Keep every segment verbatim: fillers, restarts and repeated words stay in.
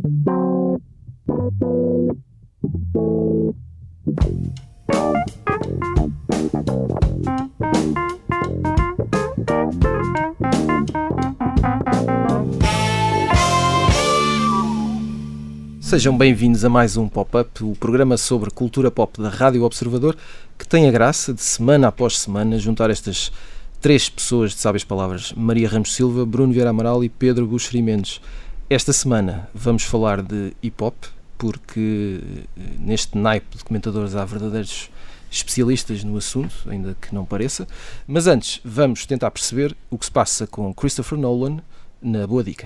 Sejam bem-vindos a mais um Pop-Up, o programa sobre cultura pop da Rádio Observador, que tem a graça de, semana após semana, juntar estas três pessoas de sábias palavras: Maria Ramos Silva, Bruno Vieira Amaral e Pedro Buxeri Mendes. Esta semana vamos falar de hip-hop, porque neste naipe de comentadores há verdadeiros especialistas no assunto, ainda que não pareça. Mas antes, vamos tentar perceber o que se passa com Christopher Nolan na Boa Dica.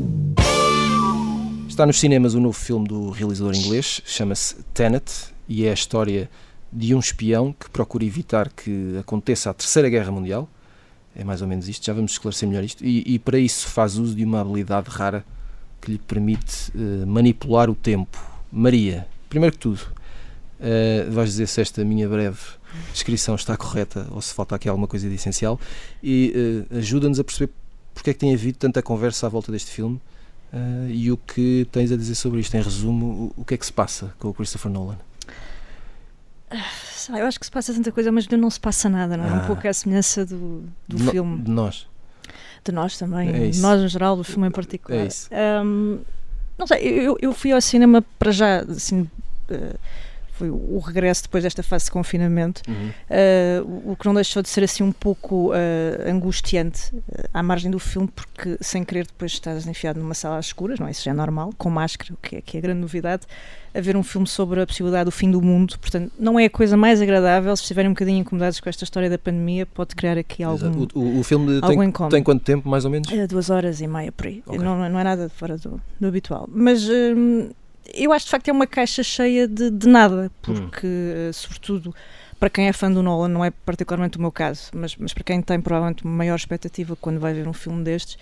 Está nos cinemas o novo filme do realizador inglês, chama-se Tenet, e é a história de um espião que procura evitar que aconteça a Terceira Guerra Mundial. É mais ou menos isto, já vamos esclarecer melhor isto, e, e para isso faz uso de uma habilidade rara que lhe permite uh, manipular o tempo. Maria, primeiro que tudo, uh, vais dizer se esta minha breve descrição está correta ou se falta aqui alguma coisa de essencial, e uh, ajuda-nos a perceber porque é que tem havido tanta conversa à volta deste filme. Uh, e o que tens a dizer sobre isto? Em resumo, o, o que é que se passa com o Christopher Nolan? Uh, eu acho que se passa tanta coisa, mas não se passa nada, não é? Ah. Um pouco a semelhança do, do de filme. No, de nós. De nós também, é de nós no geral, do filme em particular. É isso. Um, não sei, eu, eu fui ao cinema para já, assim... Uh, foi o regresso depois desta fase de confinamento, uhum. uh, o que não deixou de ser assim um pouco uh, angustiante uh, à margem do filme, porque sem querer depois estás enfiado numa sala às escuras, não é? Isso já é normal, com máscara, o que é, que é a grande novidade, a ver um filme sobre a possibilidade do fim do mundo. Portanto, não é a coisa mais agradável. Se estiverem um bocadinho incomodados com esta história da pandemia, pode criar aqui algum o, o, o filme algum tem, tem quanto tempo, mais ou menos? Uh, duas horas e meia, por aí. Okay. Não, não é nada fora do, do habitual. Mas... Uh, eu acho de facto que é uma caixa cheia de, de nada, porque hum. sobretudo para quem é fã do Nolan, não é particularmente o meu caso, mas, mas para quem tem provavelmente uma maior expectativa quando vai ver um filme destes,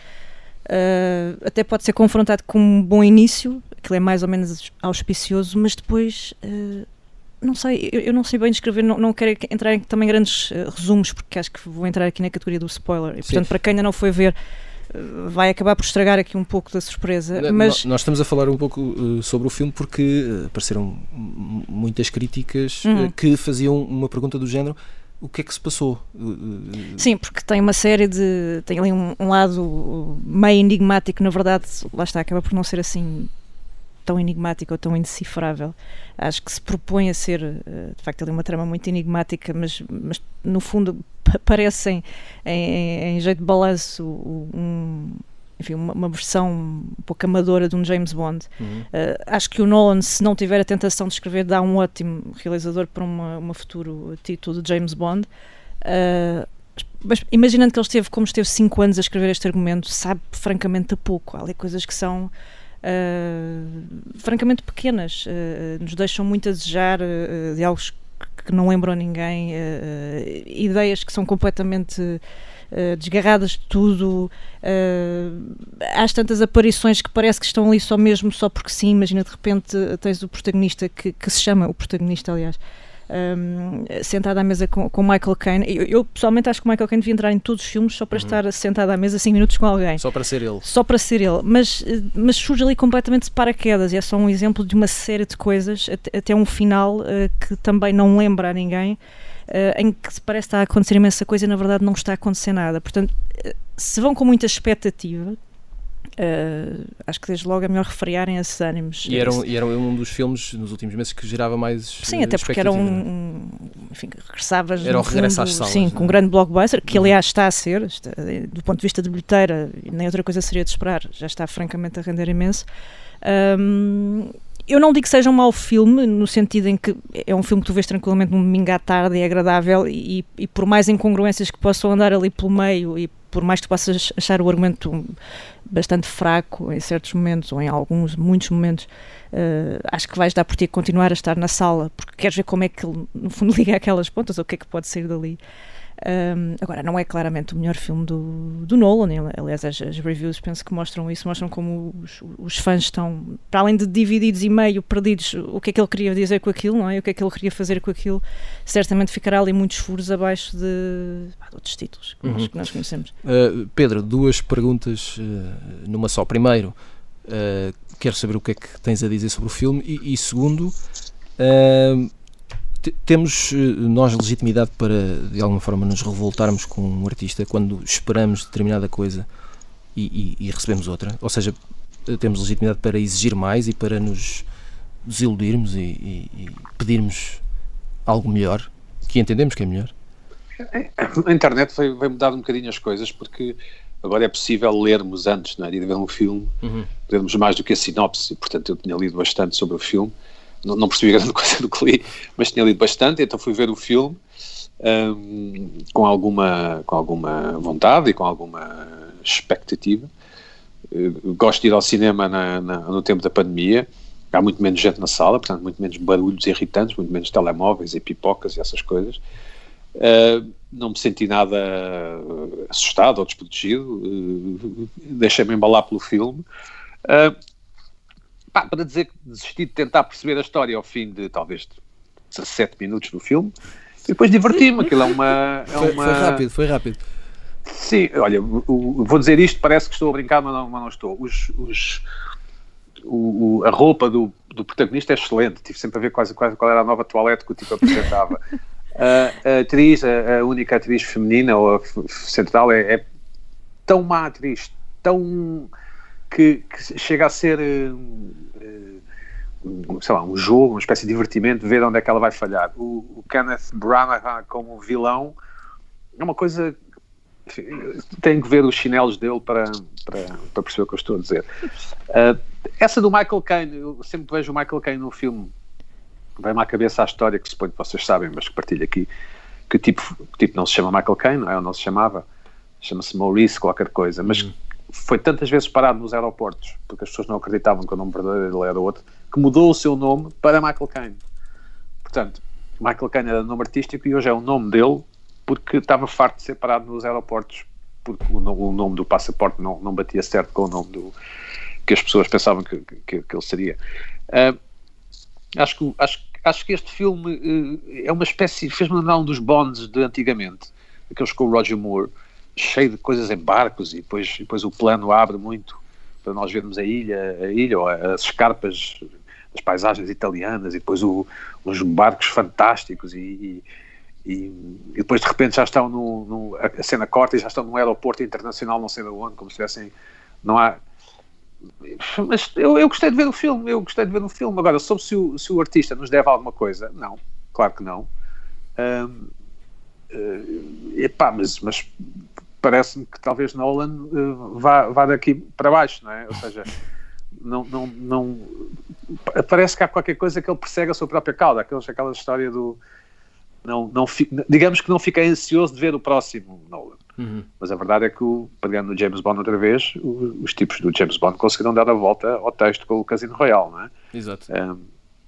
uh, até pode ser confrontado com um bom início, que é mais ou menos auspicioso, mas depois, uh, não sei, eu, eu não sei bem descrever, não, não quero entrar em também grandes uh, resumos, porque acho que vou entrar aqui na categoria do spoiler, e portanto Sim. para quem ainda não foi ver, vai acabar por estragar aqui um pouco da surpresa. Não, mas... Nós estamos a falar um pouco uh, sobre o filme porque uh, apareceram m- muitas críticas uhum. uh, que faziam uma pergunta do género: o que é que se passou? Uh, uh, Sim, porque tem uma série de... tem ali um, um lado meio enigmático, na verdade, lá está, acaba por não ser assim tão enigmático ou tão indecifrável. Acho que se propõe a ser, de facto, ali uma trama muito enigmática, mas, mas no fundo parecem, em, em jeito de balanço, um, enfim, uma, uma versão um pouco amadora de um James Bond. Uhum. Uh, acho que o Nolan, se não tiver a tentação de escrever, dá um ótimo realizador para uma, uma futuro título de James Bond. Uh, mas imaginando que ele esteve, como esteve cinco anos a escrever este argumento, sabe francamente a pouco. Há ali coisas que são Uh, francamente pequenas, uh, nos deixam muito a desejar, uh, diálogos que, que não lembram ninguém, uh, ideias que são completamente uh, desgarradas de tudo. Uh, há tantas aparições que parece que estão ali só mesmo só porque sim. Imagina, de repente tens o protagonista que, que se chama, o protagonista aliás Um, sentado à mesa com, com Michael Caine. Eu, eu pessoalmente acho que o Michael Caine devia entrar em todos os filmes só para uhum. estar sentado à mesa cinco minutos com alguém. Só para ser ele. Só para ser ele. Mas, mas surge ali completamente de paraquedas, e é só um exemplo de uma série de coisas, até, até um final uh, que também não lembra a ninguém, uh, em que parece que está a acontecer imensa coisa e na verdade não está a acontecer nada. Portanto, uh, se vão com muita expectativa, Uh, acho que desde logo é melhor refriarem esses ânimos. E era, um, e era um dos filmes nos últimos meses que gerava mais Sim, até porque era um, um enfim, regressavas era o regresso fundo, às salas, sim, né? com um grande blockbuster, que aliás está a ser, está, do ponto de vista de bilheteira, nem outra coisa seria de esperar, já está francamente a render imenso. Um, eu não digo que seja um mau filme, no sentido em que é um filme que tu vês tranquilamente num domingo à tarde e é agradável, e, e por mais incongruências que possam andar ali pelo meio, e por mais que tu possas achar o argumento bastante fraco em certos momentos, ou em alguns, muitos momentos, uh, acho que vais dar por ti a continuar a estar na sala, porque queres ver como é que ele, no fundo, liga aquelas pontas, ou o que é que pode sair dali. Um, agora, não é claramente o melhor filme do, do Nolan, aliás as, as reviews penso que mostram isso, mostram como os, os fãs estão, para além de divididos e meio perdidos, o que é que ele queria dizer com aquilo, não é? O que é que ele queria fazer com aquilo. Certamente ficará ali muitos furos abaixo de, de outros títulos que, uhum. nós, que nós conhecemos. uh, Pedro, duas perguntas uh, numa só. Primeiro, Uh, quero saber o que é que tens a dizer sobre o filme e, e segundo, uh, t- temos uh, nós legitimidade para de alguma forma nos revoltarmos com um artista quando esperamos determinada coisa e, e, e recebemos outra, ou seja, temos legitimidade para exigir mais e para nos desiludirmos e, e, e pedirmos algo melhor, que entendemos que é melhor. A internet veio, veio mudar um bocadinho as coisas, porque agora é possível lermos antes, não é, de ir ver um filme, uhum. lermos mais do que a sinopse, e portanto eu tinha lido bastante sobre o filme, não, não percebi grande coisa do que li, mas tinha lido bastante, então fui ver o filme um, com, alguma, com alguma vontade e com alguma expectativa. Uh, gosto de ir ao cinema na, na, no tempo da pandemia, há muito menos gente na sala, portanto muito menos barulhos irritantes, muito menos telemóveis e pipocas e essas coisas. Uh, não me senti nada assustado ou desprotegido, uh, deixei-me embalar pelo filme. Uh, pá, para dizer que desisti de tentar perceber a história ao fim de talvez dezassete minutos do filme, e depois diverti-me. Aquilo é uma, é foi, uma... foi rápido, foi rápido. Sim, olha, vou dizer isto, parece que estou a brincar, mas não, mas não estou. Os, os, o, o, a roupa do, do protagonista é excelente, tive sempre a ver quase, quase qual era a nova toalete que o tipo apresentava. Uh, a atriz, a, a única atriz feminina ou a central é, é tão má atriz, tão que, que chega a ser uh, uh, sei lá, um jogo, uma espécie de divertimento, ver onde é que ela vai falhar. O, o Kenneth Branagh como vilão é uma coisa, tenho que ver os chinelos dele para, para, para perceber o que eu estou a dizer. Uh, essa do Michael Caine, eu sempre vejo o Michael Caine no filme, vem-me à cabeça a história que suponho que vocês sabem, mas que partilho aqui, que o tipo, o tipo não se chama Michael Caine, não é? Ou não se chamava, chama-se Maurice qualquer coisa, mas uhum. foi tantas vezes parado nos aeroportos, porque as pessoas não acreditavam que o nome verdadeiro dele era outro, que mudou o seu nome para Michael Caine. Portanto, Michael Caine era o nome artístico e hoje é o nome dele, porque estava farto de ser parado nos aeroportos, porque o, o nome do passaporte não, não batia certo com o nome do, que as pessoas pensavam que, que, que ele seria. Uh, acho que acho Acho que este filme uh, é uma espécie, fez-me lembrar um dos Bonds de antigamente, aqueles com o Roger Moore, cheio de coisas em barcos, e depois, e depois o plano abre muito para nós vermos a ilha, a ilha ou as escarpas das paisagens italianas, e depois o, os barcos fantásticos, e, e, e, e depois de repente já estão no, no, a cena corta e já estão num aeroporto internacional, não sei de onde, como se tivessem, não há... Mas eu, eu gostei de ver o filme, eu gostei de ver o filme. Agora, sobre se o, se o artista nos deve alguma coisa, não, claro que não. Um, uh, epá, mas, mas parece-me que talvez Nolan uh, vá, vá daqui para baixo, não é? Ou seja, não, não, não, parece que há qualquer coisa que ele persegue a sua própria cauda, aquela, aquela história do não, não, digamos que não fiquei ansioso de ver o próximo Nolan. Uhum. Mas a verdade é que, o, pegando no James Bond outra vez, o, os tipos do James Bond conseguiram dar a volta ao texto com o Casino Royale, não é? Exato. Um,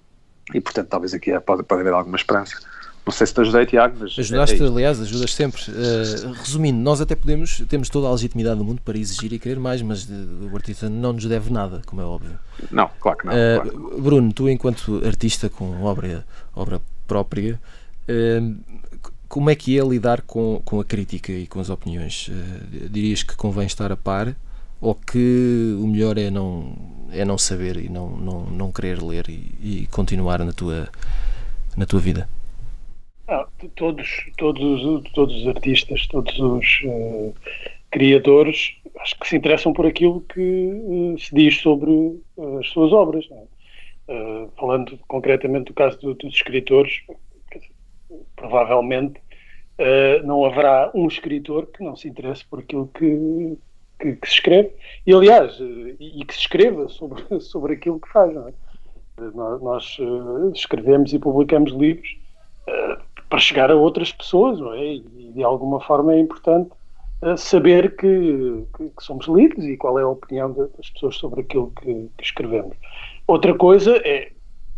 e portanto talvez aqui pode, pode haver alguma esperança. Não sei se te ajudei, Tiago, mas... Ajudaste, é, é aliás, ajudas sempre. Uh, resumindo, nós até podemos, temos toda a legitimidade do mundo para exigir e querer mais, mas uh, o artista não nos deve nada, como é óbvio. Não, claro que não. Uh, claro. Bruno, tu enquanto artista com obra, obra própria, uh, como é que é lidar com, com a crítica e com as opiniões? Uh, dirias que convém estar a par, ou que o melhor é não, é não saber e não, não, não querer ler e, e continuar na tua, na tua vida? Ah, todos, todos, todos os artistas, todos os uh, criadores, acho que se interessam por aquilo que uh, se diz sobre uh, as suas obras. Não é? Uh, falando concretamente do caso do, dos escritores, provavelmente uh, não haverá um escritor que não se interesse por aquilo que, que, que se escreve, e aliás, uh, e que se escreva sobre, sobre aquilo que faz. Não é? Uh, nós nós uh, escrevemos e publicamos livros uh, para chegar a outras pessoas, não é? E de alguma forma é importante uh, saber que, que, que somos lidos e qual é a opinião de, das pessoas sobre aquilo que, que escrevemos. Outra coisa é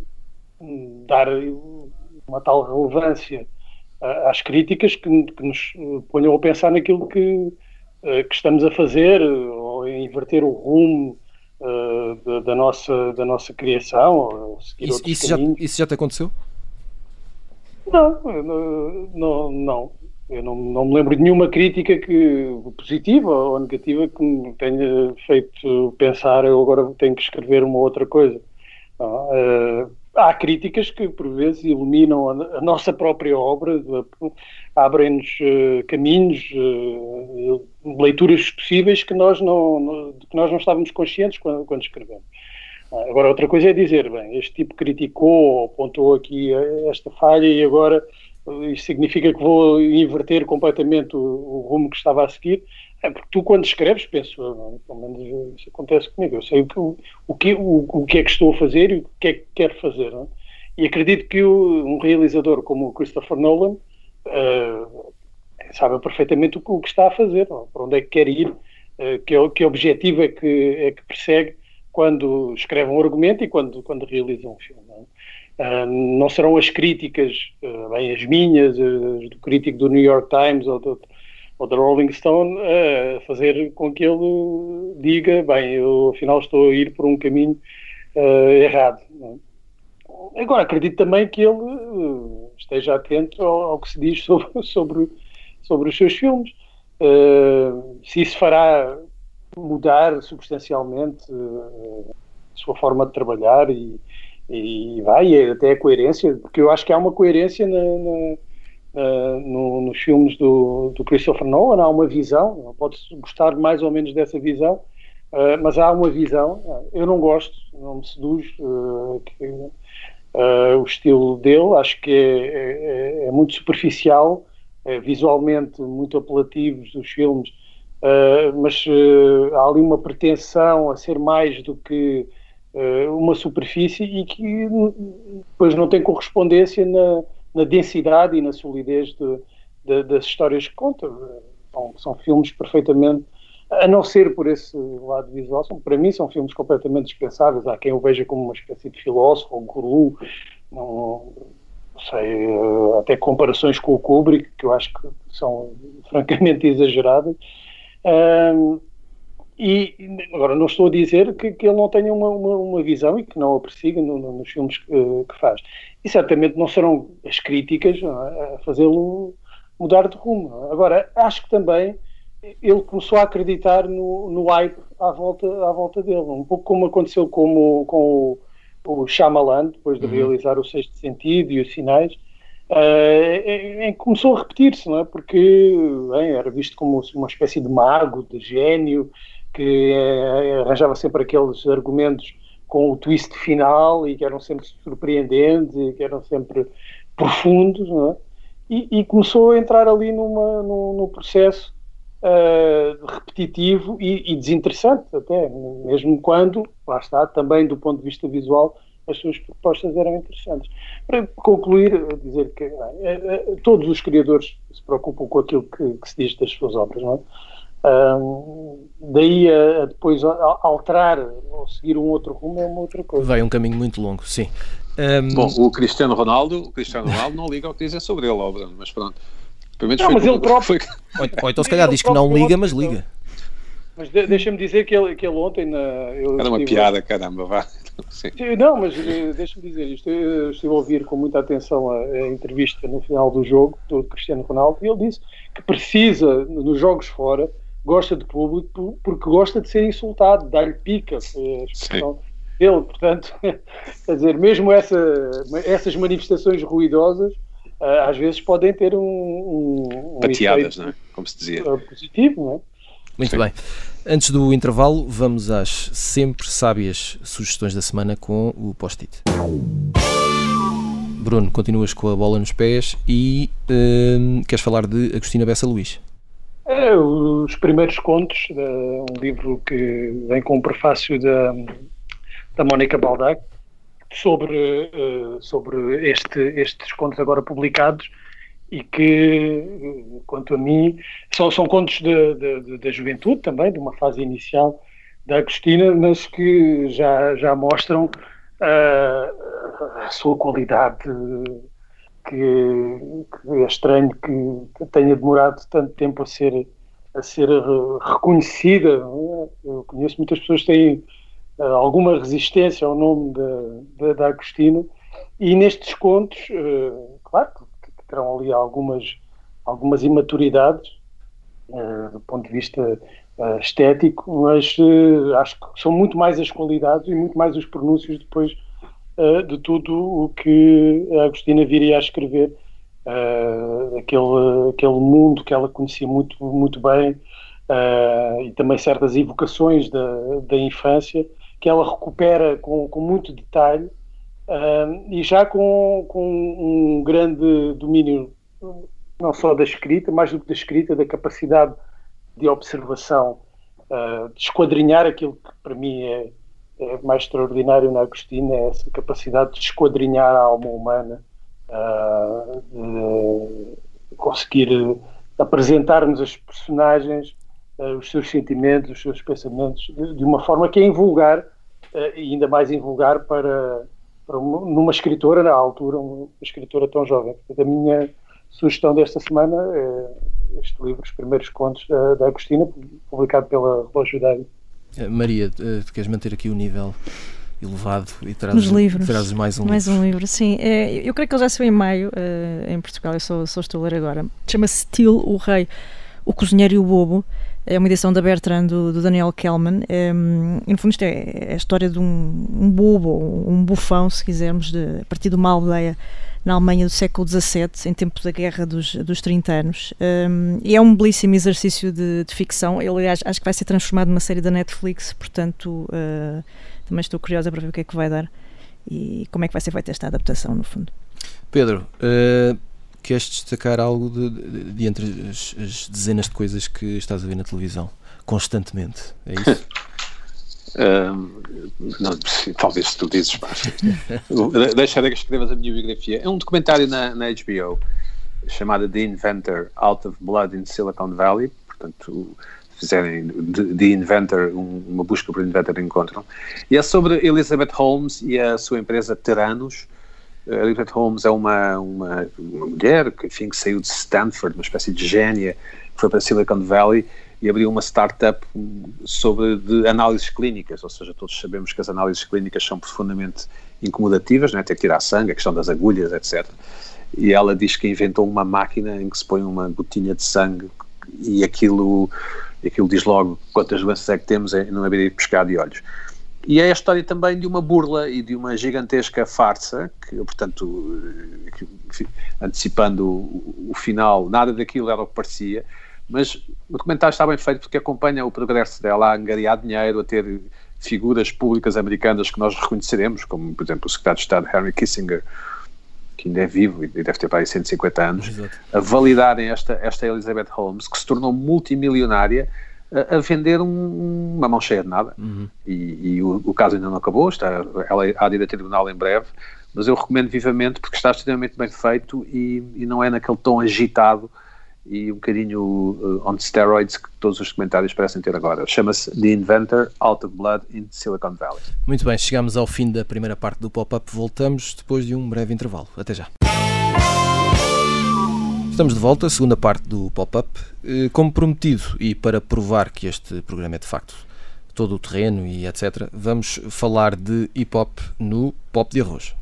um, dar uma tal relevância uh, às críticas que, que nos ponham a pensar naquilo que, uh, que estamos a fazer, uh, ou a inverter o rumo uh, da, da, nossa, da nossa criação, ou seguir isso, outros isso caminhos. Já, isso já te aconteceu? Não, não, não. Eu não, não me lembro de nenhuma crítica que, positiva ou negativa que me tenha feito pensar eu agora tenho que escrever uma outra coisa. Uh, há críticas que, por vezes, iluminam a, a nossa própria obra, abrem-nos uh, caminhos, uh, leituras possíveis que nós não, não, que nós não estávamos conscientes quando, quando escrevemos. Uh, agora, outra coisa é dizer, bem, este tipo criticou ou apontou aqui esta falha e agora isto significa que vou inverter completamente o, o rumo que estava a seguir. É porque tu, quando escreves, penso, pelo menos isso acontece comigo, eu sei o que, o, que, o, o que é que estou a fazer e o que é que quero fazer. Não é? E acredito que o, um realizador como o Christopher Nolan uh, sabe perfeitamente o que, o que está a fazer, não? Para onde é que quer ir, uh, que, que objetivo é que, é que persegue quando escreve um argumento e quando, quando realiza um filme. Não é? Uh, não serão as críticas, uh, bem, as minhas, uh, do crítico do New York Times ou do, ou da Rolling Stone, a uh, fazer com que ele diga, bem, eu afinal estou a ir por um caminho uh, errado. Não é? Agora, acredito também que ele uh, esteja atento ao, ao que se diz sobre, sobre, sobre os seus filmes. Uh, se isso fará mudar substancialmente uh, a sua forma de trabalhar e e vai, até a coerência, porque eu acho que há uma coerência na, na, na, no, nos filmes do, do Christopher Nolan, há uma visão, pode-se gostar mais ou menos dessa visão, uh, mas há uma visão, eu não gosto, não me seduz uh, que, uh, o estilo dele, acho que é, é, é muito superficial, é visualmente muito apelativos os filmes, uh, mas uh, há ali uma pretensão a ser mais do que uma superfície e que depois não tem correspondência na, na densidade e na solidez de, de, das histórias que conta. São, são filmes perfeitamente, a não ser por esse lado visual, são, para mim são filmes completamente dispensáveis. Há quem o veja como uma espécie de filósofo ou guru, não, não sei, até comparações com o Kubrick, que eu acho que são francamente exageradas. Um, E, agora, não estou a dizer que, que ele não tenha uma, uma, uma visão e que não a persiga no, no, nos filmes que, que faz. E certamente não serão as críticas não é, a fazê-lo mudar de rumo. Não é? Agora, acho que também ele começou a acreditar no, no hype à volta, à volta dele. Um pouco como aconteceu com, com o, o Shyamalan, depois de uhum. realizar o Sexto Sentido e os Sinais, uh, em, começou a repetir-se, não é? Porque bem, era visto como uma espécie de mago, de gênio, que eh, arranjava sempre aqueles argumentos com o twist final e que eram sempre surpreendentes e que eram sempre profundos, não é? E, e começou a entrar ali numa, num, num processo uh, repetitivo e, e desinteressante até, mesmo quando, lá está, também do ponto de vista visual, as suas propostas eram interessantes. Para concluir, dizer que uh, uh, todos os criadores se preocupam com aquilo que, que se diz das suas obras, não é? Um, daí a, a depois a, a alterar ou seguir um outro rumo é uma outra coisa. Vai um caminho muito longo, sim. Um... Bom, o Cristiano Ronaldo, o Cristiano Ronaldo não liga ao que dizem sobre ele, óbvio, mas pronto. Não, foi mas ele próprio. Foi... Ou, ou então se calhar diz que não liga, mas liga. Mas de, deixa-me dizer que ele, que ele ontem na, eu Era uma estive... piada, caramba, vá. Sim. Não, mas deixa-me dizer isto. Eu estive a ouvir com muita atenção a, a entrevista no final do jogo do Cristiano Ronaldo e ele disse que precisa, nos jogos fora, gosta de público porque gosta de ser insultado, dar-lhe pica, foi a expressão dele. Portanto, quer dizer, mesmo essa, essas manifestações ruidosas uh, às vezes podem ter um, um, um pateadas, não é? Como se dizia. Positivo, não é? Muito Sim. bem. Antes do intervalo, vamos às sempre sábias sugestões da semana com o post-it. Bruno, continuas com a bola nos pés e uh, queres falar de Agostina Bessa Luís? É, os primeiros contos, um livro que vem com o prefácio da, da Mónica Baldac, sobre, sobre este, estes contos agora publicados e que, quanto a mim, são, são contos da juventude também, de uma fase inicial da Agostina, mas que já, já mostram uh, a sua qualidade. Que, que é estranho que tenha demorado tanto tempo a ser, a ser reconhecida. Eu conheço muitas pessoas que têm uh, alguma resistência ao nome da, da, da Agostina e nestes contos, uh, claro que, que terão ali algumas algumas imaturidades uh, do ponto de vista uh, estético, mas uh, acho que são muito mais as qualidades e muito mais os pronúncios depois uh, de tudo o que a Agostina viria a escrever, uh, aquele, aquele mundo que ela conhecia muito, muito bem, uh, e também certas evocações da, da infância que ela recupera com, com muito detalhe, uh, e já com, com um grande domínio não só da escrita, mais do que da escrita, da capacidade de observação, uh, de esquadrinhar aquilo que para mim é, é mais extraordinário na Agostina, é essa capacidade de esquadrinhar a alma humana, uh, de conseguir apresentar-nos as personagens, uh, os seus sentimentos, os seus pensamentos, de, de uma forma que é invulgar, uh, e ainda mais invulgar para, para uma, numa escritora, na altura, uma escritora tão jovem. Portanto, a minha sugestão desta semana é este livro, Os Primeiros Contos da, da Agostina, publicado pela Relógio D'Ário. Maria, tu queres manter aqui o nível elevado e trazes, trazes mais um mais livro? um livro, sim. É, eu creio que ele já saiu em maio, uh, em Portugal, eu só, só estou a ler agora. Chama-se Till, o Rei, o Cozinheiro e o Bobo. É uma edição da Bertrand, do, do Daniel Kellman. É, e no fundo isto é, é a história de um, um bobo, um bufão, se quisermos, de, a partir de uma aldeia na Alemanha do século dezassete, em tempo da Guerra dos, dos trinta anos. Um, e é um belíssimo exercício de, de ficção. Ele, aliás, acho que vai ser transformado numa série da Netflix, portanto, uh, também estou curiosa para ver o que é que vai dar e como é que vai ser feita esta adaptação, no fundo. Pedro, uh, queres destacar algo de, de, de entre as, as dezenas de coisas que estás a ver na televisão, constantemente? É isso? Uh, não, talvez se tu dizes, deixa que escrevas a minha biografia. É um documentário na, na H B O chamado The Inventor, Out of Blood in Silicon Valley. Portanto, fizerem The Inventor, um, uma busca por Inventor, encontram. E é sobre Elizabeth Holmes e a sua empresa Theranos. uh, Elizabeth Holmes é uma, uma, uma mulher que, enfim, que saiu de Stanford, uma espécie de génia, que foi para Silicon Valley e abriu uma startup sobre de análises clínicas, ou seja, todos sabemos que as análises clínicas são profundamente incomodativas, né? Ter que tirar sangue, a questão das agulhas, etcétera. E ela diz que inventou uma máquina em que se põe uma gotinha de sangue e aquilo, aquilo diz logo quantas doenças é que temos em não abrir pescado de olhos. E é a história também de uma burla e de uma gigantesca farsa, que, portanto, que, enfim, antecipando o, o final, nada daquilo era o que parecia. Mas o documentário está bem feito porque acompanha o progresso dela a angariar dinheiro, a ter figuras públicas americanas que nós reconheceremos, como, por exemplo, o secretário de Estado Henry Kissinger, que ainda é vivo e deve ter para aí cento e cinquenta anos, Exato. A validarem esta, esta Elizabeth Holmes, que se tornou multimilionária a, a vender um, uma mão cheia de nada. Uhum. E, e o, o caso ainda não acabou, está, ela há de ir a tribunal em breve, mas eu recomendo vivamente porque está extremamente bem feito e, e não é naquele tom agitado e um bocadinho uh, on steroids que todos os comentários parecem ter agora. Chama-se The Inventor, Out of Blood in Silicon Valley. Muito bem, chegamos ao fim da primeira parte do Pop-Up. Voltamos depois de um breve intervalo. Até já. Estamos de volta, segunda parte do Pop-Up. Como prometido, e para provar que este programa é de facto todo o terreno e etcétera, vamos falar de hip-hop no Pop de Arroz.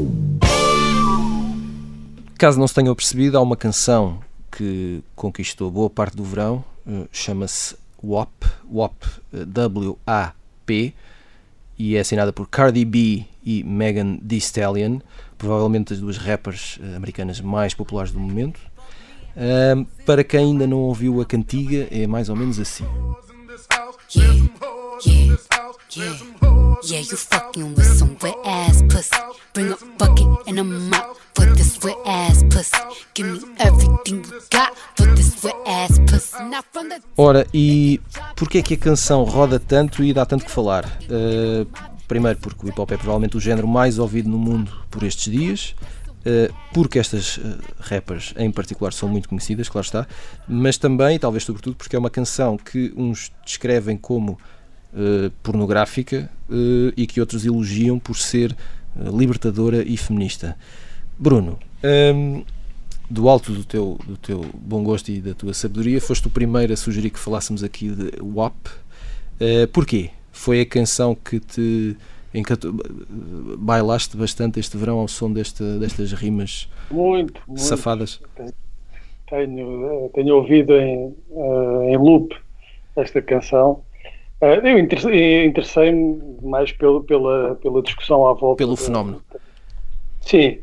Caso não se tenham percebido, há uma canção que conquistou boa parte do verão, uh, chama-se W A P, W A P, W A P, e é assinada por Cardi B e Megan Thee Stallion, provavelmente as duas rappers uh, americanas mais populares do momento. Uh, para quem ainda não ouviu a cantiga, é mais ou menos assim. Yeah, yeah, yeah, yeah, you fucking with some wet ass pussy. Bring a bucket and a mop for this wet ass pussy. Give me everything you got for this wet ass pussy. Ora, e porquê é que a canção roda tanto e dá tanto que falar? Uh, primeiro porque o hip hop é provavelmente o género mais ouvido no mundo por estes dias. Uh, porque estas uh, rappers em particular são muito conhecidas, claro está, mas também, e talvez sobretudo, porque é uma canção que uns descrevem como uh, pornográfica uh, e que outros elogiam por ser uh, libertadora e feminista. Bruno, um, do alto do teu, do teu bom gosto e da tua sabedoria, foste o primeiro a sugerir que falássemos aqui de W A P. Uh, porquê? Foi a canção que te em que tu bailaste bastante este verão ao som desta, destas rimas muito, muito. safadas? Tem, tenho, tenho ouvido em, em loop esta canção. Eu interessei-me mais pelo, pela, pela discussão à volta. Pelo de, fenómeno. Sim.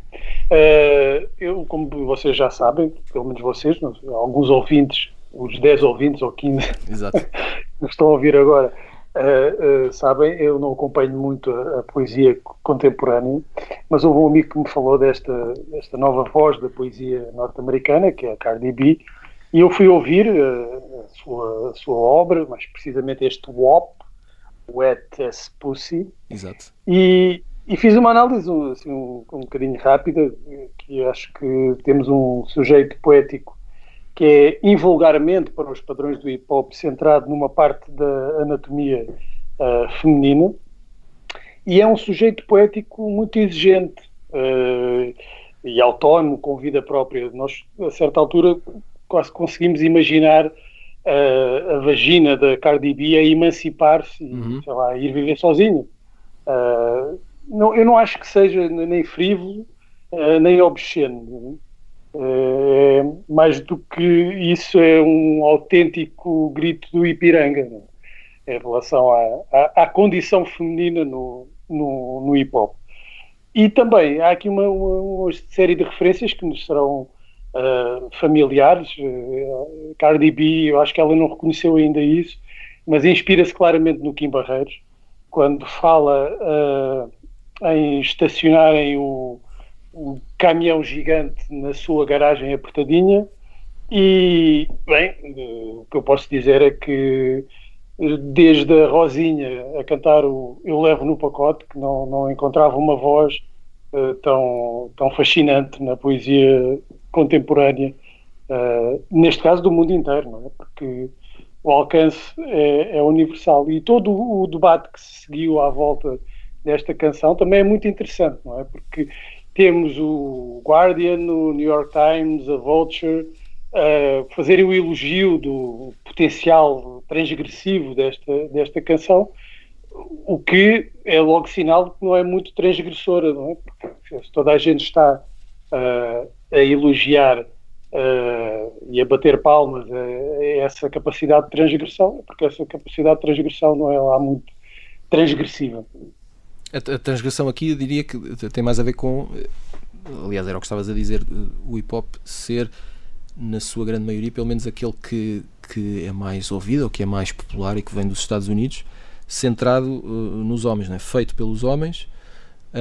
Eu, como vocês já sabem, pelo menos vocês, alguns ouvintes, os dez ouvintes ou quinze Exato. que estão a ouvir agora, uh, uh, sabem, eu não acompanho muito a, a poesia contemporânea, mas houve um amigo que me falou desta, desta nova voz da poesia norte-americana, que é a Cardi B, e eu fui ouvir uh, a, sua, a sua obra, mais precisamente este W A P, Wet as Pussy. Exato. E, e fiz uma análise assim, um, um bocadinho rápida, que acho que temos um sujeito poético que é invulgarmente, para os padrões do hip-hop, centrado numa parte da anatomia uh, feminina, e é um sujeito poético muito exigente uh, e autónomo, com vida própria. Nós, a certa altura, quase conseguimos imaginar uh, a vagina da Cardi B a emancipar-se e, uhum. sei lá, ir viver sozinha. Uh, não, eu não acho que seja nem frívolo, uh, nem obsceno. É, mais do que isso, é um autêntico grito do Ipiranga, né? Em relação à, à, à condição feminina no, no, no hip-hop. E também há aqui uma, uma, uma série de referências que nos serão uh, familiares. Uh, Cardi B, eu acho que ela não reconheceu ainda isso, mas inspira-se claramente no Kim Barreiros, quando fala uh, em estacionarem o um caminhão gigante na sua garagem apertadinha. E, bem, o que eu posso dizer é que desde a Rosinha a cantar o Eu Levo no Pacote, que não, não encontrava uma voz uh, tão, tão fascinante na poesia contemporânea, uh, neste caso do mundo inteiro, não é? Porque o alcance é, é universal, e todo o debate que se seguiu à volta desta canção também é muito interessante, não é? Porque temos o Guardian, o New York Times, a Vulture, a uh, fazerem o elogio do potencial transgressivo desta, desta canção, o que é logo sinal de que não é muito transgressora, não é? Porque se toda a gente está uh, a elogiar uh, e a bater palmas a, a essa capacidade de transgressão, é porque essa capacidade de transgressão não é lá muito transgressiva. A, a transgressão aqui, eu diria que tem mais a ver com, aliás, era o que estavas a dizer, o hip-hop ser, na sua grande maioria, pelo menos aquele que, que é mais ouvido, ou que é mais popular e que vem dos Estados Unidos, centrado uh, nos homens, não é? Feito pelos homens, uh,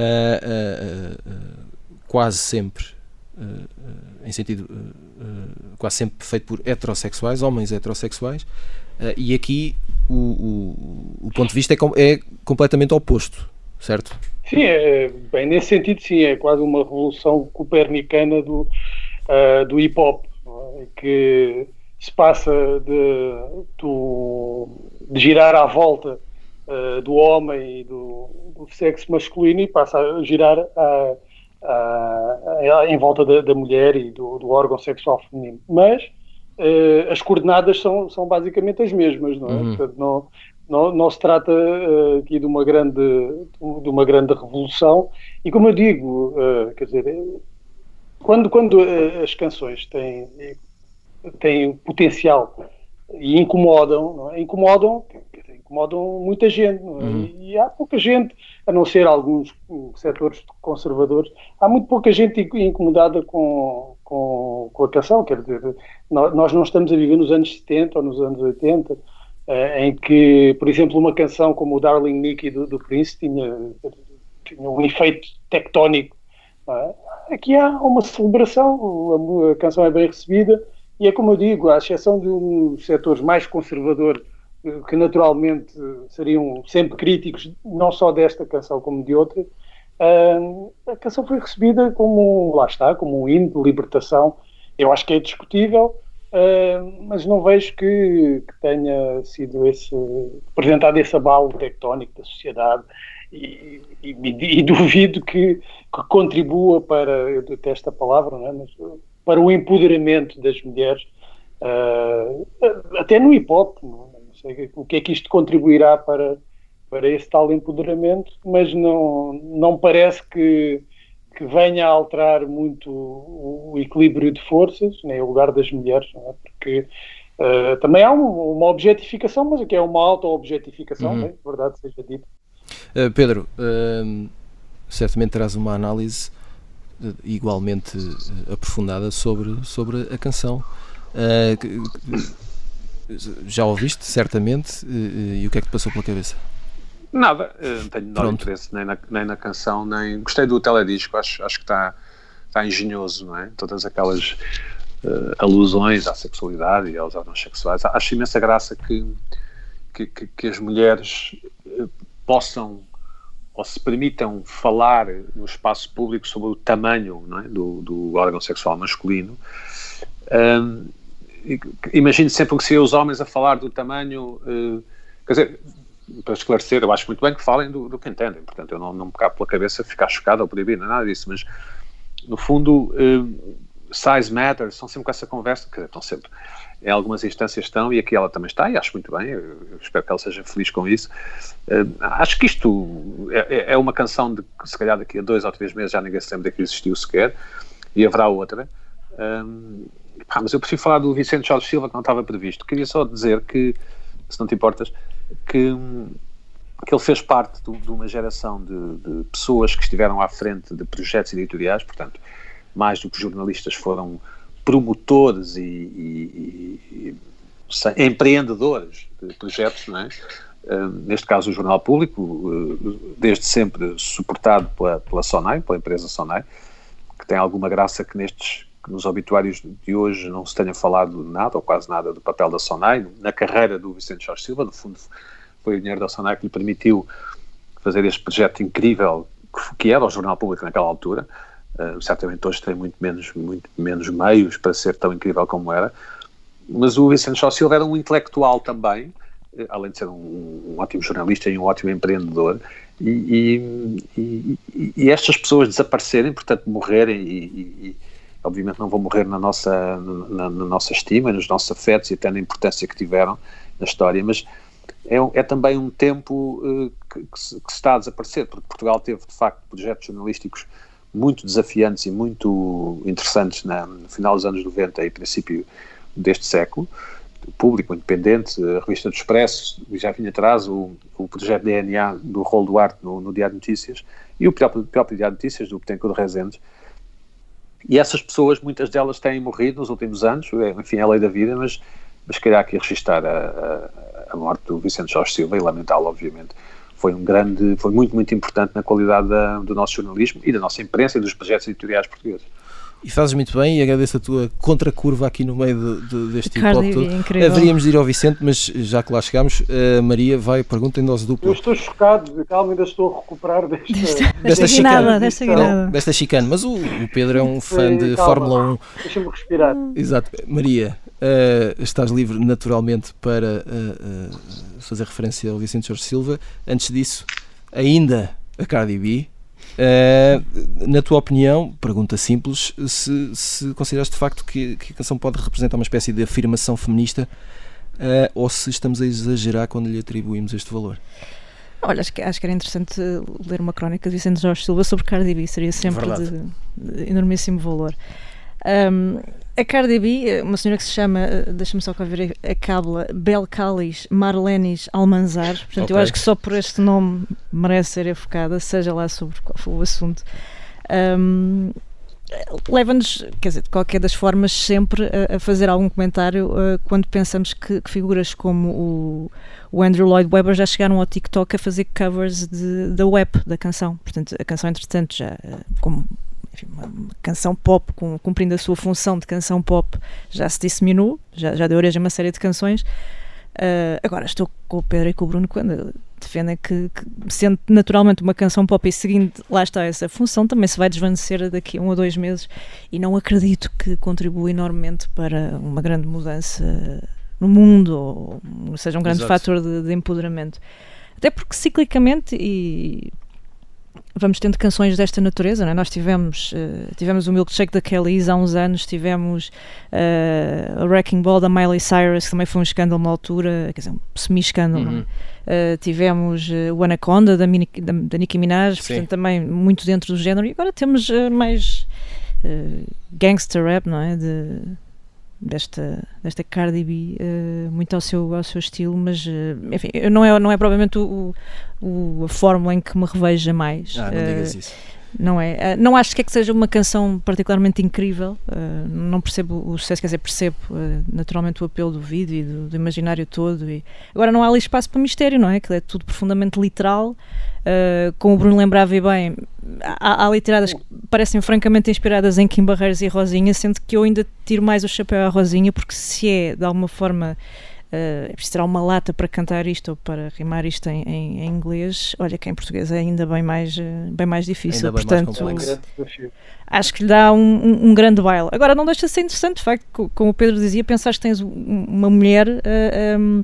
uh, uh, uh, quase sempre, uh, uh, em sentido, uh, uh, quase sempre feito por heterossexuais, homens heterossexuais, uh, e aqui o, o, o ponto de vista é, com, é completamente oposto, certo? Sim, é, bem, nesse sentido sim, é quase uma revolução copernicana do, uh, do hip-hop, que se passa de, do, de girar à volta uh, do homem e do, do sexo masculino, e passa a girar a, a, a, em volta da, da mulher e do, do órgão sexual feminino. Mas uh, as coordenadas são, são basicamente as mesmas, não é? Uhum. Portanto, não, não, não se trata uh, aqui de uma, grande, de uma grande revolução, e como eu digo, uh, quer dizer, quando, quando uh, as canções têm, têm potencial e incomodam, não é? incomodam, incomodam muita gente, não é? Uhum. E, e há pouca gente, a não ser alguns setores conservadores, há muito pouca gente incomodada com, com, com a canção. Quer dizer, nós não estamos a viver nos anos setenta ou nos anos oitenta, em que, por exemplo, uma canção como o Darling Nikki do, do Prince tinha, tinha um efeito tectónico. É? Aqui há uma celebração, a, a canção é bem recebida, e é como eu digo, à exceção de uns setores mais conservadores, que naturalmente seriam sempre críticos, não só desta canção como de outra, a canção foi recebida como, lá está, como um hino de libertação. Eu acho que é discutível, Uh, mas não vejo que, que tenha sido esse, apresentado esse abalo tectónico da sociedade, e, e, e duvido que, que contribua para, eu detesto a palavra, não é? Mas para o empoderamento das mulheres, uh, até no hip-hop, não, não sei o que é que isto contribuirá para, para esse tal empoderamento, mas não, não parece que, que venha a alterar muito o, o equilíbrio de forças, nem o lugar das mulheres, não é? Porque uh, também há um, uma objetificação, mas aqui é uma auto-objetificação, uhum. né? Verdade seja dito. Uh, Pedro, uh, certamente terás uma análise uh, igualmente uh, aprofundada sobre, sobre a canção. Uh, que, já ouviste, certamente, uh, e o que é que te passou pela cabeça? Nada, não tenho menor interesse nem na, nem na canção, nem... Gostei do teledisco, acho, acho que está tá engenhoso, não é? Todas aquelas uh, alusões à sexualidade e aos órgãos sexuais. Acho imensa graça que, que, que, que as mulheres uh, possam ou se permitam falar no espaço público sobre o tamanho, não é? do, do órgão sexual masculino. Um, imagino sempre que se os homens a falar do tamanho... Uh, quer dizer... Para esclarecer, eu acho muito bem que falem do, do que entendem, portanto eu não, não me cabe pela cabeça ficar chocado ou proibir, não é nada disso, mas no fundo uh, size matters, estão sempre com essa conversa, que estão sempre, em algumas instâncias estão, e aqui ela também está, e acho muito bem, eu, eu espero que ela seja feliz com isso. Uh, acho que isto é, é uma canção de que se calhar daqui a dois ou três meses já ninguém se lembra que existiu sequer, e haverá outra. Um, pá, mas eu prefiro falar do Vicente Jorge Silva, que não estava previsto. Queria só dizer que, se não te importas, que, que ele fez parte do, de uma geração de, de pessoas que estiveram à frente de projetos editoriais, portanto, mais do que jornalistas, foram promotores e, e, e, e empreendedores de projetos, não é? Uh, neste caso o Jornal Público, uh, desde sempre suportado pela, pela Sonai, pela empresa Sonai, que tem alguma graça que nestes que nos obituários de hoje não se tenha falado nada, ou quase nada, do papel da Sonai, na carreira do Vicente Jorge Silva. No fundo, foi o dinheiro da Sonai que lhe permitiu fazer este projeto incrível que era o Jornal Público naquela altura. Uh, certamente hoje tem muito menos, muito menos meios para ser tão incrível como era, mas o Vicente Jorge Silva era um intelectual também, uh, além de ser um, um ótimo jornalista e um ótimo empreendedor, e, e, e, e estas pessoas desaparecerem, portanto morrerem e, e obviamente não vão morrer na nossa, na, na nossa estima, nos nossos afetos e até na importância que tiveram na história, mas é, é também um tempo uh, que, que, se, que se está a desaparecer, porque Portugal teve de facto projetos jornalísticos muito desafiantes e muito interessantes na, no final dos anos noventa e princípio deste século. O Público, o Independente, a Revista do Expresso, já vinha atrás o, o projeto D N A do Rolo Duarte no, no Diário de Notícias e o próprio, próprio Diário de Notícias do Betancourt de Rezendes. E essas pessoas, muitas delas têm morrido nos últimos anos, enfim, é a lei da vida, mas, mas queria aqui registrar a, a, a morte do Vicente Jorge Silva, e lamentá-lo, obviamente. Foi um grande, foi muito, muito importante na qualidade da, do nosso jornalismo e da nossa imprensa e dos projetos editoriais portugueses. E fazes muito bem, e agradeço a tua contracurva aqui no meio de, de, deste Cardi, todo. Haveríamos de ir ao Vicente, mas já que lá chegamos, a Maria vai, pergunta em dose dupla. Eu estou chocado, calma, ainda estou a recuperar desta, desta, desta chicane. Desta, não, desta chicane, mas o, o Pedro é um fã de calma, Fórmula um. Deixa-me respirar. Exato. Maria, uh, estás livre naturalmente para uh, uh, fazer referência ao Vicente Jorge Silva. Antes disso, ainda a Cardi B. Uh, na tua opinião, pergunta simples, se, se consideras de facto que, que a canção pode representar uma espécie de afirmação feminista, uh, ou se estamos a exagerar quando lhe atribuímos este valor? Olha, acho que, acho que era interessante ler uma crónica de Vicente Jorge Silva sobre Cardi B, seria sempre de, de enormíssimo valor. Um, a Cardi B, uma senhora que se chama, deixa-me só cá ver a cábula, Belcalis Marlenis Almanzar, portanto okay. Eu acho que só por este nome merece ser evocada, seja lá sobre qual for o assunto. Um, leva-nos, quer dizer, de qualquer das formas, sempre a, a fazer algum comentário uh, quando pensamos que, que figuras como o, o Andrew Lloyd Webber já chegaram ao TikTok a fazer covers de, da web da canção. Portanto, a canção, entretanto, já uh, como enfim, uma canção pop, com, cumprindo a sua função de canção pop, já se disseminou, já, já deu origem a uma série de canções. Uh, agora estou com o Pedro e com o Bruno quando defendem que, que sendo naturalmente uma canção pop e seguindo lá está essa função, também se vai desvanecer daqui a um ou dois meses, e não acredito que contribua enormemente para uma grande mudança no mundo, ou seja um grande Exato. fator de, de empoderamento, até porque ciclicamente, e vamos tendo canções desta natureza, não é? Nós tivemos, uh, tivemos o Milkshake da Kelly há uns anos, tivemos uh, o Wrecking Ball da Miley Cyrus, que também foi um escândalo na altura, quer dizer, um semi-escândalo, uhum. não é? Uh, tivemos uh, o Anaconda da, Mini, da, da Nicki Minaj, Sim. portanto também muito dentro do género, e agora temos uh, mais uh, gangster rap, não é? De, desta, desta Cardi B, uh, muito ao seu, ao seu estilo, mas uh, enfim, não é, não é provavelmente o, o, a fórmula em que me reveja mais. Ah, não uh, digas isso. Não é? Uh, não acho que, é que seja uma canção particularmente incrível, uh, não percebo o sucesso, quer dizer, percebo uh, naturalmente o apelo do vídeo e do, do imaginário todo. E... Agora não há ali espaço para mistério, não é? Que é tudo profundamente literal. Uh, como o Bruno lembrava bem, há, há literadas que parecem francamente inspiradas em Kim Barreiros e Rosinha, sendo que eu ainda tiro mais o chapéu à Rosinha, porque se é de alguma forma uh, é preciso ter uma lata para cantar isto ou para rimar isto em, em, em inglês, olha que em português é ainda bem mais, uh, bem mais difícil, ainda bem portanto mais acho que lhe dá um, um, um grande baile. Agora não deixa de ser interessante, de facto, como o Pedro dizia, pensar que tens uma mulher uh, um,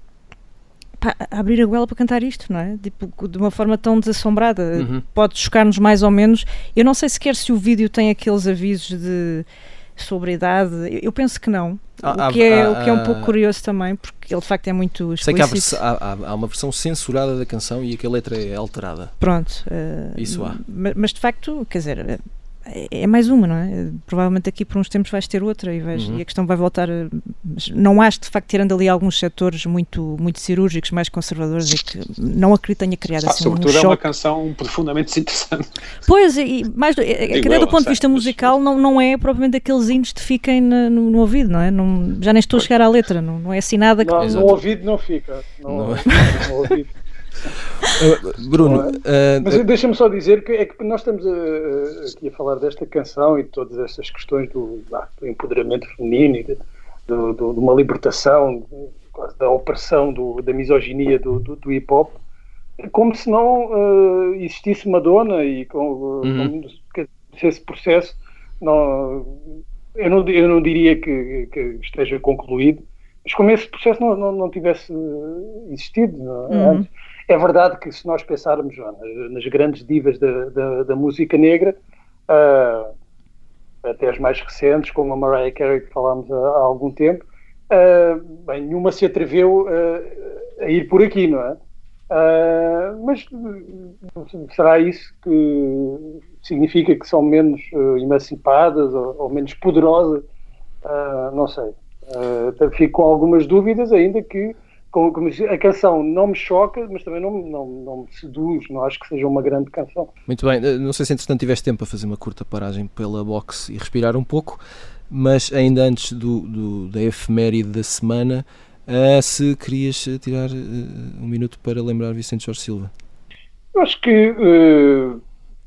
pá, a abrir a goela para cantar isto, não é? Tipo, de uma forma tão desassombrada. Uhum. Pode chocar-nos mais ou menos. Eu não sei sequer se o vídeo tem aqueles avisos de sobre a idade. Eu penso que não. Ah, o, que é, ah, o que é um pouco curioso também, porque ele de facto é muito explícito. Sei que há, vers- há, há uma versão censurada da canção e que a letra é alterada. Pronto. Uh, Isso há. Mas, mas de facto, quer dizer... é mais uma, não é? Provavelmente aqui por uns tempos vais ter outra e, vais, uhum. e a questão vai voltar a, mas não acho de facto, tirando ali alguns setores muito, muito cirúrgicos, mais conservadores, e que não acredito tenha criado ah, assim sobretudo um choque. É uma canção profundamente desinteressante. Pois, e mais, a ideia do ponto de vista musical não, não é propriamente aqueles hinos que fiquem no, no, no ouvido, não é? Não, já nem estou a chegar à letra, não, não é assim nada que... Não, no ouvido não fica. Não, não. no ouvido. Uh, Bruno, uh, mas deixa-me só dizer que, é que nós estamos a, a, aqui a falar desta canção e de todas estas questões do, do empoderamento feminino e de, do, do, de uma libertação quase da opressão do, da misoginia do, do, do hip-hop, como se não uh, existisse Madonna e com, uhum. como se esse processo não, eu, não, eu não diria que, que esteja concluído, mas como esse processo não, não, não tivesse existido não, uhum. antes. É verdade que se nós pensarmos ó, nas grandes divas da, da, da música negra, uh, até as mais recentes, como a Mariah Carey, que falámos há, há algum tempo, uh, bem, nenhuma se atreveu uh, a ir por aqui, não é? Uh, mas será isso que significa que são menos uh, emancipadas ou, ou menos poderosas? Uh, não sei. Uh, fico com algumas dúvidas, ainda que Como, como a canção não me choca, mas também não, não, não me seduz, não acho que seja uma grande canção. Muito bem, não sei se entretanto tiveste tempo para fazer uma curta paragem pela box e respirar um pouco, mas ainda antes do, do, da efeméride da semana, uh, se querias tirar uh, um minuto para lembrar Vicente Jorge Silva. Eu acho que uh,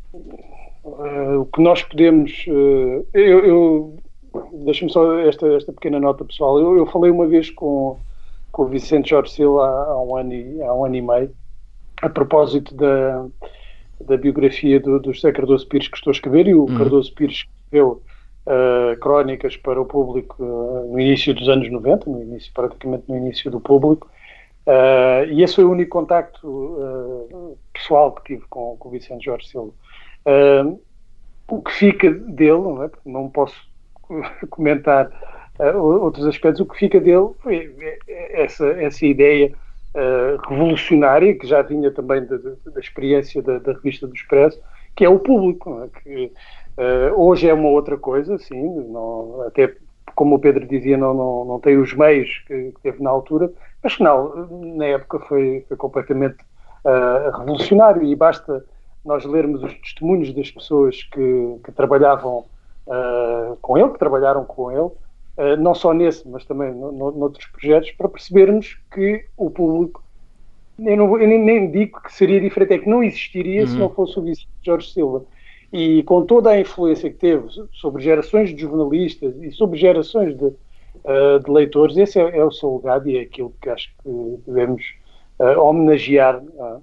uh, o que nós podemos... Uh, eu, eu, deixa-me só esta, esta pequena nota pessoal. Eu, eu falei uma vez com... com o Vicente Jorge Silva há, há, um ano e, há um ano e meio, a propósito da, da biografia do, do José Cardoso Pires que estou a escrever, e o uhum. Cardoso Pires escreveu uh, crónicas para o público uh, no início dos anos noventa, no início, praticamente no início do público, uh, e esse foi o único contacto uh, pessoal que tive com, com o Vicente Jorge Silva. Uh, o que fica dele, não é? Porque não posso comentar Uh, outros aspectos, o que fica dele foi essa, essa ideia uh, revolucionária, que já vinha também da, da experiência da, da revista do Expresso, que é o público, não é? Que uh, hoje é uma outra coisa, sim, não, até como o Pedro dizia, não, não, não tem os meios que, que teve na altura, mas não, na época foi, foi completamente uh, revolucionário, e basta nós lermos os testemunhos das pessoas que, que trabalhavam uh, com ele, que trabalharam com ele, Uh, não só nesse, mas também no, no, noutros projetos, para percebermos que o público, eu, não, eu nem, nem digo que seria diferente, é que não existiria uhum. se não fosse o Vicente Jorge Silva. E com toda a influência que teve sobre gerações de jornalistas e sobre gerações de, uh, de leitores, esse é, é o seu legado, e é aquilo que acho que devemos uh, homenagear uh,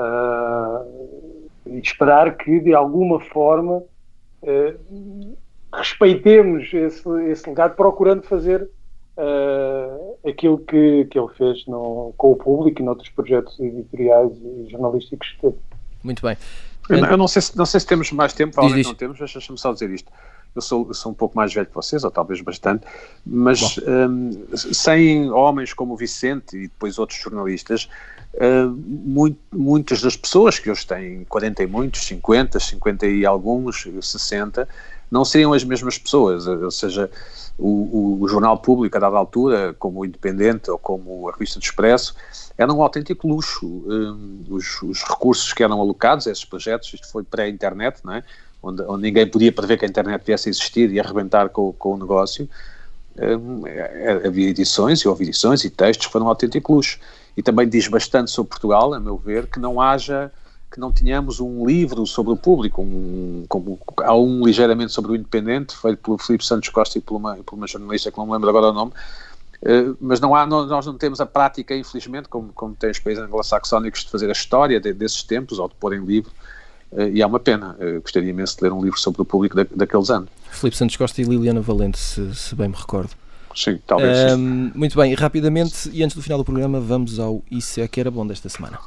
uh, e esperar que, de alguma forma, uh, respeitemos esse, esse legado, procurando fazer uh, aquilo que, que ele fez no, com o público e noutros projetos editoriais e jornalísticos que teve. Muito bem. Eu, eu não, sei se, não sei se temos mais tempo, provavelmente diz, não temos, mas deixa-me só dizer isto. Eu sou, eu sou um pouco mais velho que vocês, ou talvez bastante, mas um, sem homens como o Vicente e depois outros jornalistas, uh, muito, muitas das pessoas que hoje têm quarenta e muitos, cinquenta, cinquenta e alguns, sessenta, não seriam as mesmas pessoas, ou seja, o, o, o Jornal Público, a dada altura, como o Independente ou como a Revista do Expresso, era um autêntico luxo. Um, os, os recursos que eram alocados a esses projetos, isto foi pré-internet, não é? Onde, onde ninguém podia prever que a internet viesse a existir e arrebentar com, com o negócio, um, havia edições e houve edições e textos que foram um autêntico luxo. E também diz bastante sobre Portugal, a meu ver, que não haja, que não tenhamos um livro sobre o público, um, como, há um ligeiramente sobre o Independente, feito pelo Filipe Santos Costa e por uma, por uma jornalista que não me lembro agora o nome, uh, mas não há, não, nós não temos a prática, infelizmente, como, como tem os países anglo-saxónicos, de fazer a história de, desses tempos, ou de pôr em livro. Uh, e é uma pena, uh, gostaria imenso de ler um livro sobre o público da, daqueles anos. Filipe Santos Costa e Liliana Valente, se, se bem me recordo. Sim, talvez. Um, muito bem, rapidamente, e antes do final do programa, vamos ao Isso é que era bom desta semana.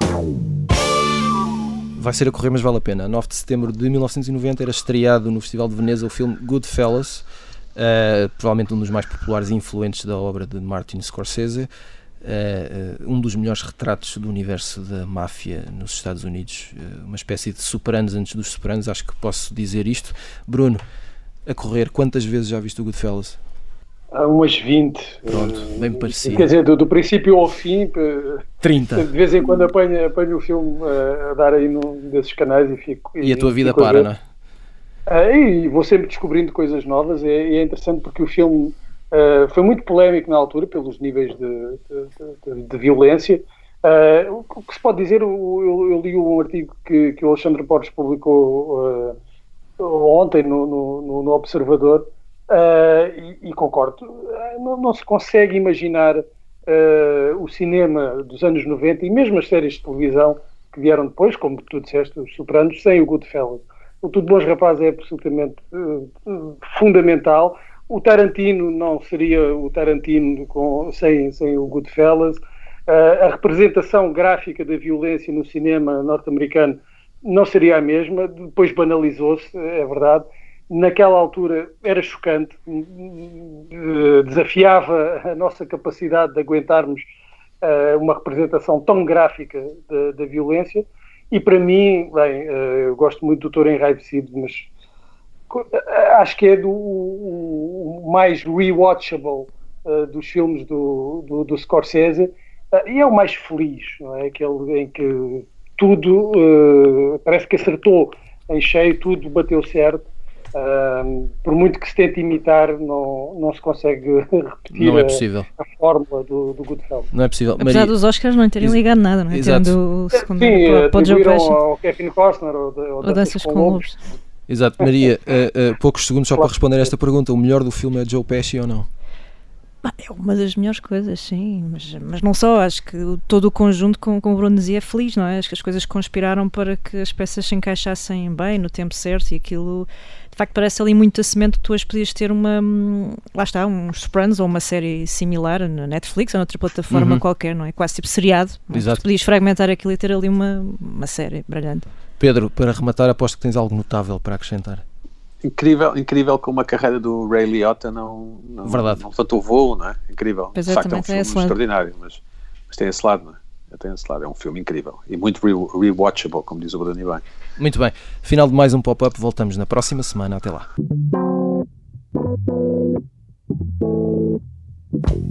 Vai ser a correr, mas vale a pena. nove de setembro de mil novecentos e noventa era estreado no Festival de Veneza o filme Goodfellas, uh, provavelmente um dos mais populares e influentes da obra de Martin Scorsese. Uh, uh, um dos melhores retratos do universo da máfia nos Estados Unidos, uh, uma espécie de Sopranos antes dos Sopranos, acho que posso dizer isto. Bruno, a correr, quantas vezes já viste o Goodfellas? Há umas vinte. Pronto, bem uh, parecido. Quer dizer, do, do princípio ao fim, trinta. De vez em quando apanho, apanho o filme uh, a dar aí num desses canais e fico... E, e a tua vida para, a não é? Uh, e vou sempre descobrindo coisas novas, e é, é interessante porque o filme Uh, foi muito polémico na altura pelos níveis de, de, de, de violência. Uh, o que se pode dizer, eu, eu li um artigo que, que o Alexandre Borges publicou uh, ontem no, no, no Observador uh, e, e concordo. Não, não se consegue imaginar uh, o cinema dos anos noventa e mesmo as séries de televisão que vieram depois, como tu disseste, os Sopranos, sem o Goodfellas. O Tudo Bons Rapazes é absolutamente uh, fundamental. O Tarantino não seria o Tarantino com, sem, sem o Goodfellas. Uh, a representação gráfica da violência no cinema norte-americano não seria a mesma. Depois banalizou-se, é verdade. Naquela altura era chocante, uh, desafiava a nossa capacidade de aguentarmos uh, uma representação tão gráfica da, da violência. E para mim, bem, uh, eu gosto muito do Doutor Enraivecido, mas acho que é do o, o mais rewatchable uh, dos filmes do, do, do Scorsese, uh, e é o mais feliz, não é? Aquele em que tudo uh, parece que acertou em cheio, tudo bateu certo. Uh, por muito que se tente imitar, não, não se consegue repetir não é possível. A, a fórmula do, do Goodfellas. Não é possível. Apesar Maria... dos Oscars não terem ligado nada, não é? Exato. Tendo o segundo Sim, para o Joe Pesci. Ao Kevin Costner ou, ou, ou Danças com Lobos. Exato, Maria, uh, uh, poucos segundos só para responder a esta pergunta. O melhor do filme é Joe Pesci ou não? É uma das melhores coisas, sim, mas, mas não só, acho que todo o conjunto, como, como o Bruno dizia, é feliz, não é? Acho que as coisas conspiraram para que as peças se encaixassem bem, no tempo certo, e aquilo, de facto, parece ali muito a semente que tu hoje podias ter uma, lá está, uns Sopranos ou uma série similar na Netflix ou noutra plataforma uhum. qualquer, não é? Quase tipo seriado, exato. Tu podias fragmentar aquilo e ter ali uma, uma série brilhante. Pedro, para rematar, aposto que tens algo notável para acrescentar. Incrível, incrível como a carreira do Ray Liotta não, não, não levantou voo, não é? Incrível. Pois de é, facto é um filme esse extraordinário, mas, mas tem esse lado, não é? Tem esse lado, é um filme incrível e muito re- rewatchable, como diz o Bruno bem. Muito bem, final de mais um pop-up, voltamos na próxima semana, até lá.